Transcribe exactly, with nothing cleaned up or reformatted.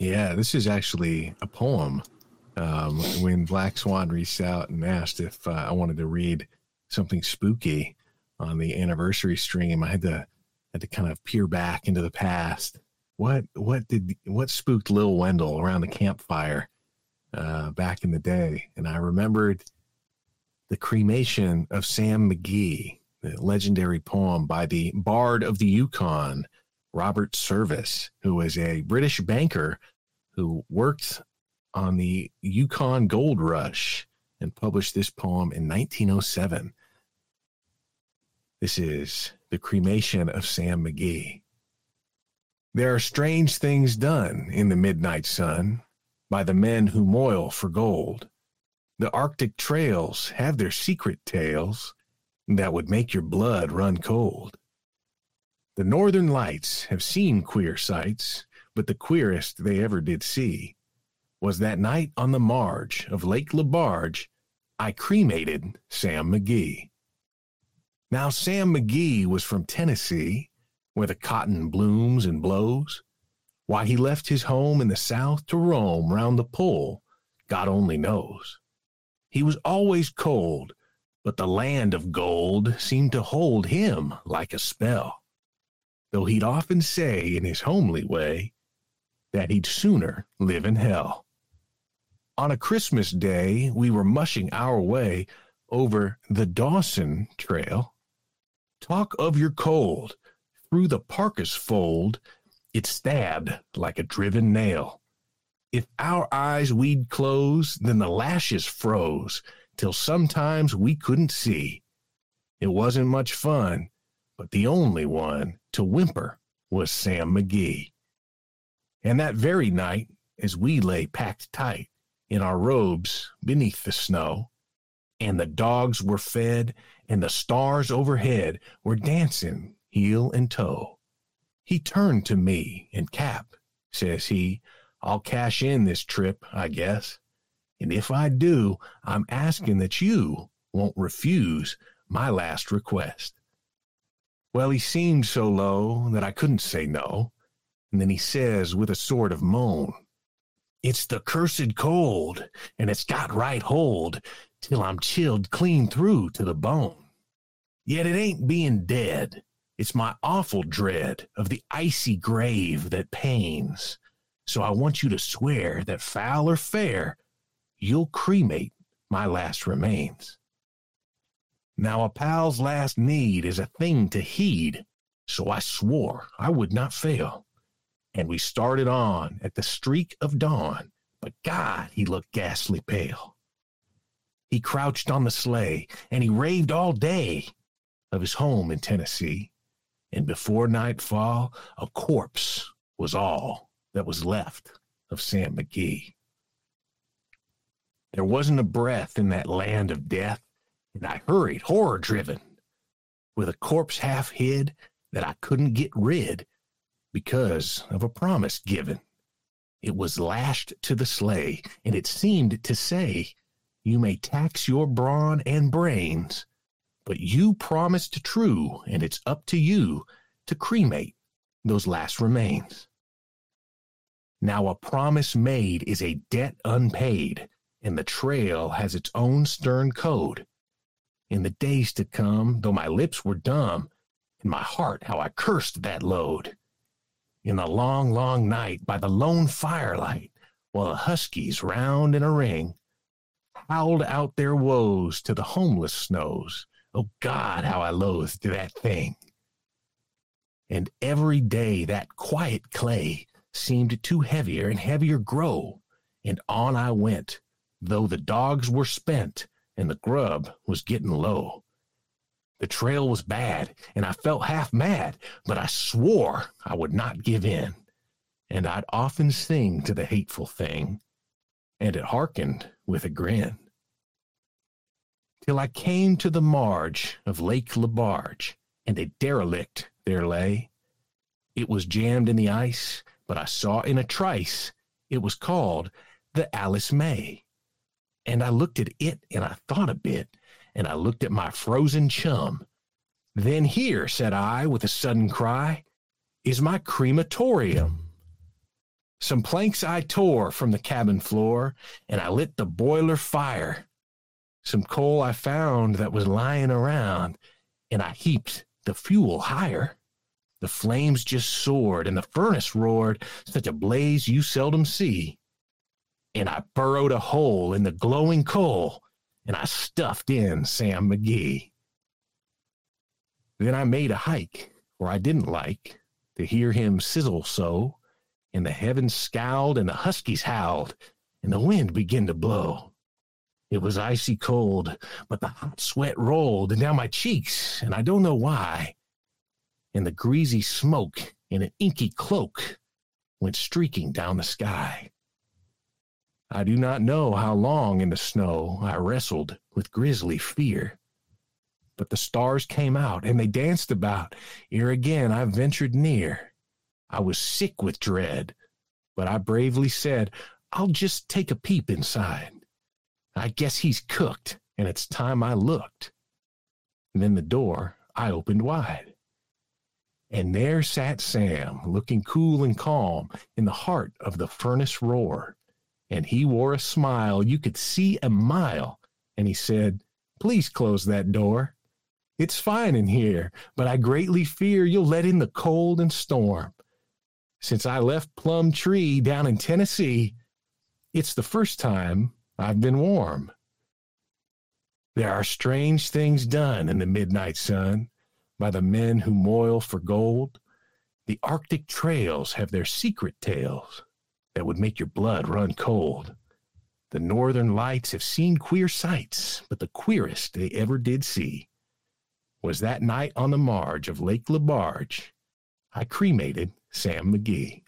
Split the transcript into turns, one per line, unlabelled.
Yeah, this is actually a poem. Um, when Black Swan reached out and asked if uh, I wanted to read something spooky on the anniversary stream, I had to had to kind of peer back into the past. What what did what spooked Lil Wendell around the campfire uh, back in the day? And I remembered the cremation of Sam McGee, the legendary poem by the Bard of the Yukon, Robert Service, who was a British banker who worked on the Yukon Gold Rush and published this poem in nineteen oh seven. This is the cremation of Sam McGee. There are strange things done in the midnight sun by the men who moil for gold. The Arctic trails have their secret tales that would make your blood run cold. The Northern Lights have seen queer sights, but the queerest they ever did see was that night on the marge of Lake LaBarge, I cremated Sam McGee. Now, Sam McGee was from Tennessee, where the cotton blooms and blows. Why he left his home in the South to roam round the pole, God only knows. He was always cold, but the land of gold seemed to hold him like a spell, though he'd often say in his homely way that he'd sooner live in hell. On a Christmas day, we were mushing our way over the Dawson Trail. Talk of your cold, through the parka's fold, it stabbed like a driven nail. If our eyes we'd close, then the lashes froze, till sometimes we couldn't see. It wasn't much fun, but the only one to whimper was Sam McGee. And that very night, as we lay packed tight in our robes beneath the snow, and the dogs were fed, and the stars overhead were dancing heel and toe, he turned to me, and Cap, says he, I'll cash in this trip, I guess. And if I do, I'm asking that you won't refuse my last request. Well, he seemed so low that I couldn't say no. And then he says with a sort of moan, it's the cursed cold, and it's got right hold, till I'm chilled clean through to the bone. Yet it ain't being dead. It's my awful dread of the icy grave that pains. So I want you to swear that foul or fair, you'll cremate my last remains. Now a pal's last need is a thing to heed, so I swore I would not fail. And we started on at the streak of dawn, but God, he looked ghastly pale. He crouched on the sleigh, and he raved all day of his home in Tennessee. And before nightfall, a corpse was all that was left of Sam McGee. There wasn't a breath in that land of death, and I hurried, horror-driven, with a corpse half hid that I couldn't get rid because of a promise given. It was lashed to the sleigh, and it seemed to say, you may tax your brawn and brains, but you promised true, and it's up to you to cremate those last remains. Now a promise made is a debt unpaid, and the trail has its own stern code. In the days to come, though my lips were dumb, in my heart how I cursed that load. In the long, long night, by the lone firelight, while the huskies round in a ring howled out their woes to the homeless snows, oh God, how I loathed that thing. And every day that quiet clay seemed to heavier and heavier grow, and on I went, though the dogs were spent and the grub was getting low. The trail was bad, and I felt half mad, but I swore I would not give in, and I'd often sing to the hateful thing, and it hearkened with a grin. Till I came to the marge of Lake LaBarge, and a derelict there lay. It was jammed in the ice, but I saw in a trice it was called the Alice May. And I looked at it, and I thought a bit, and I looked at my frozen chum. Then here, said I, with a sudden cry, is my crematorium. Some planks I tore from the cabin floor, and I lit the boiler fire. Some coal I found that was lying around, and I heaped the fuel higher. The flames just soared, and the furnace roared, such a blaze you seldom see. And I burrowed a hole in the glowing coal, and I stuffed in Sam McGee. Then I made a hike, for I didn't like to hear him sizzle so, and the heavens scowled, and the huskies howled, and the wind began to blow. It was icy cold, but the hot sweat rolled down my cheeks, and I don't know why. And the greasy smoke in an inky cloak went streaking down the sky. I do not know how long in the snow I wrestled with grisly fear. But the stars came out, and they danced about, ere again I ventured near. I was sick with dread, but I bravely said, I'll just take a peep inside. I guess he's cooked, and it's time I looked. And then the door I opened wide. And there sat Sam, looking cool and calm in the heart of the furnace roar. And he wore a smile you could see a mile, and he said, Please close that door. It's fine in here, but I greatly fear you'll let in the cold and storm. Since I left Plum Tree down in Tennessee, it's the first time I've been warm. There are strange things done in the midnight sun by the men who moil for gold. The Arctic trails have their secret tales that would make your blood run cold. The northern lights have seen queer sights, but the queerest they ever did see was that night on the marge of Lake LaBarge I cremated Sam McGee.